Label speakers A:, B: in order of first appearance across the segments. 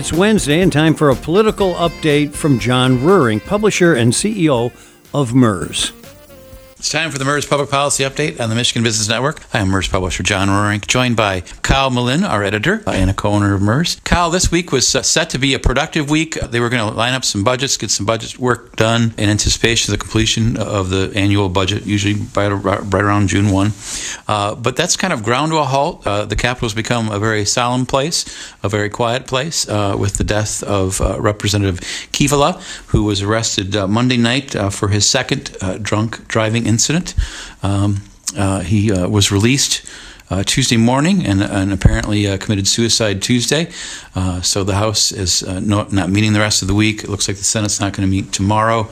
A: It's Wednesday and time for a political update from John Ruhring, publisher and CEO of MERS.
B: It's time for the MERS Public Policy Update on the Michigan Business Network. I am MERS publisher John Ruhring, joined by Kyle Malin, our editor and a co-owner of MERS. Kyle, this week was set to be a productive week. They were going to line up some budgets, get some budget work done in anticipation of the completion of the annual budget, usually right around June 1. But that's kind of ground to a halt. The Capitol has become a very solemn place, a very quiet place, with the death of Representative Kivala, who was arrested Monday night for his second drunk driving incident. He was released Tuesday morning and apparently committed suicide Tuesday. So the House is not meeting the rest of the week. It looks like the Senate's not going to meet tomorrow.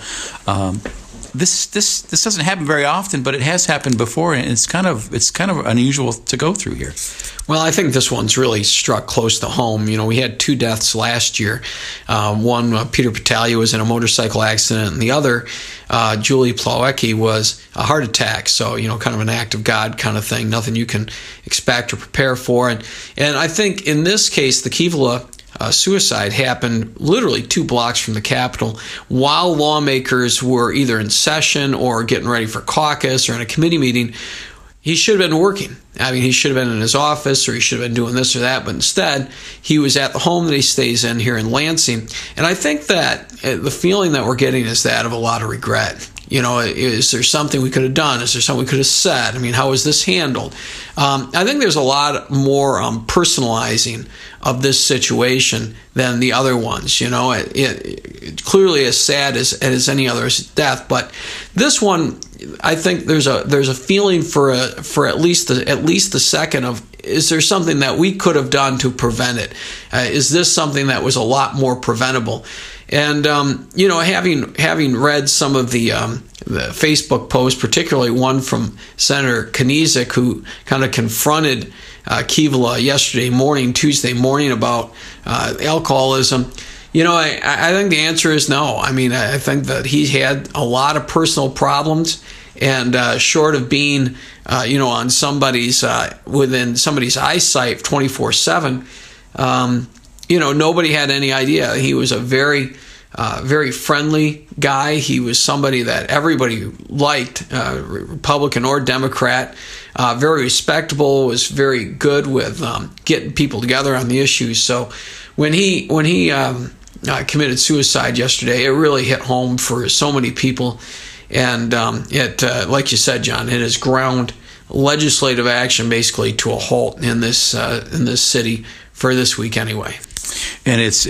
B: This doesn't happen very often, but it has happened before, and it's kind of unusual to go through here.
C: Well, I think this one's really struck close to home. You know, we had two deaths last year. One, Peter Battaglia, was in a motorcycle accident, and the other, Julie Plawecki, was a heart attack. So, you know, kind of an act of God kind of thing, nothing you can expect or prepare for. And I think in this case, the Kivala suicide happened literally 2 blocks from the Capitol while lawmakers were either in session or getting ready for caucus or in a committee meeting. He should have been working. I mean, he should have been in his office, or he should have been doing this or that, but instead he was at the home that he stays in here in Lansing. And I think that the feeling that we're getting is that of a lot of regret. You know, is there something we could have done? Is there something we could have said? I mean, how was this handled? I think there's a lot more personalizing of this situation than the other ones. You know, it clearly as sad as any other death, but this one, I think there's a feeling for at least the second of, is there something that we could have done to prevent it? Is this something that was a lot more preventable? And you know, having read some of the Facebook posts, particularly one from Senator Kniezek, who kind of confronted Kivala Tuesday morning, about alcoholism. You know, I think the answer is no. I mean, I think that he had a lot of personal problems, and short of being, you know, on within somebody's eyesight 24/7. You know, nobody had any idea. He was a very friendly guy. He was somebody that everybody liked, Republican or Democrat. Very respectable. Was very good with getting people together on the issues. So when he committed suicide yesterday, it really hit home for so many people. And it, like you said, John, it has ground legislative action basically to a halt in this city for this week anyway.
B: And it's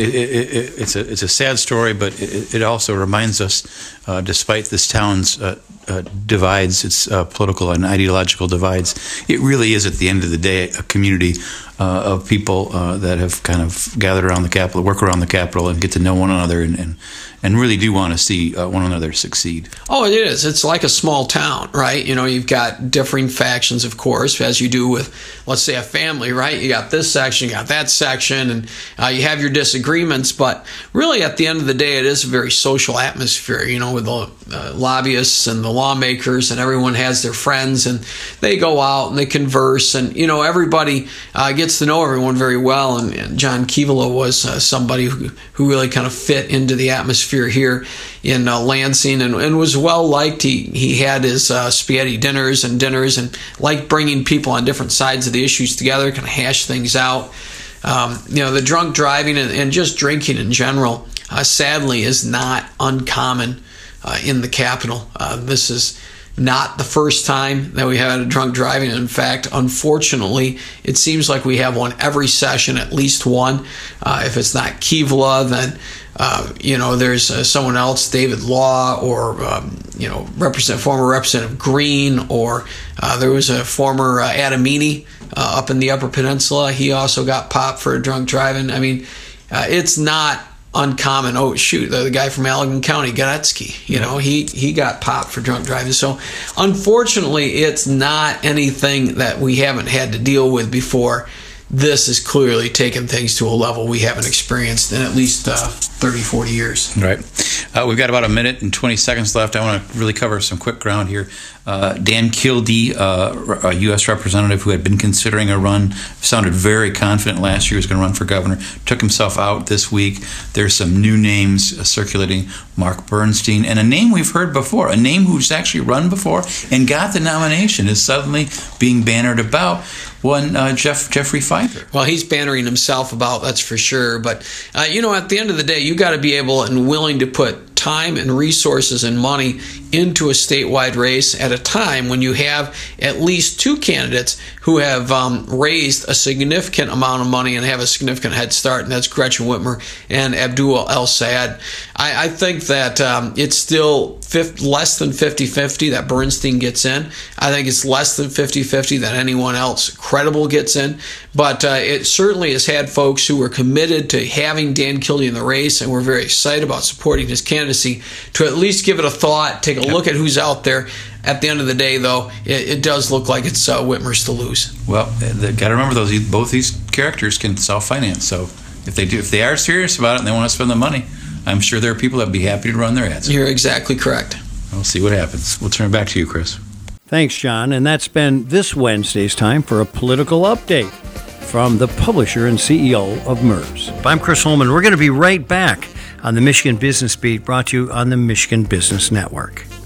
B: a sad story, but it also reminds us, despite this town's divides, its political and ideological divides, it really is at the end of the day a community of people that have kind of gathered around the Capitol, work around the Capitol, and get to know one another and really do want to see one another succeed.
C: Oh, it is. It's like a small town, right? You know, you've got differing factions, of course, as you do with, let's say, a family, right? You got this section, you got that section, and you have your disagreements. But really, at the end of the day, it is a very social atmosphere, you know, with the lobbyists and the lawmakers, and everyone has their friends, and they go out and they converse, and, you know, everybody gets to know everyone very well. And John Kivala was somebody who really kind of fit into the atmosphere here in Lansing, and was well liked. He had his spaghetti dinners and liked bringing people on different sides of the issues together, kind of hash things out. You know, the drunk driving and just drinking in general, sadly, is not uncommon in the Capitol. This is not the first time that we had a drunk driving. In fact, unfortunately, it seems like we have one every session, at least one. If it's not Kivala, then you know, there's someone else, David Law, or you know, former Representative Green, or there was a former Adamini up in the Upper Peninsula. He also got popped for drunk driving. I mean, it's not uncommon. Oh shoot, the guy from Allegan County, Gonetsky, you know, he got popped for drunk driving. So unfortunately, it's not anything that we haven't had to deal with before. This is clearly taking things to a level we haven't experienced in at least 30, 40 years.
B: Right. We've got about a minute and 20 seconds left. I want to really cover some quick ground here. Dan Kildee, a U.S. representative who had been considering a run, sounded very confident last year he was going to run for governor, took himself out this week. There's some new names circulating, Mark Bernstein, and a name we've heard before, a name who's actually run before and got the nomination is suddenly being bannered about. One, Jeffrey Pfeiffer.
C: Well, he's bannering himself about, that's for sure. But, at the end of the day, you got to be able and willing to put time and resources and money into a statewide race at a time when you have at least two candidates who have raised a significant amount of money and have a significant head start, and that's Gretchen Whitmer and Abdul El-Sayed. I think that it's still less than 50-50 that Bernstein gets in. I think it's less than 50-50 that anyone else credible gets in. But it certainly has had folks who were committed to having Dan Kildee in the race and were very excited about supporting his candidacy to at least give it a thought, take a look at who's out there. At the end of the day, though, it does look like it's Whitmer's to lose.
B: Well, got to remember both these characters can self-finance. So if they are serious about it and they want to spend the money, I'm sure there are people that'd be happy to run their ads.
C: You're exactly correct.
B: We'll see what happens. We'll turn it back to you, Chris.
A: Thanks, John. And that's been this Wednesday's time for a political update from the publisher and CEO of MERS. I'm Chris Holman. We're going to be right back on the Michigan Business Beat, brought to you on the Michigan Business Network.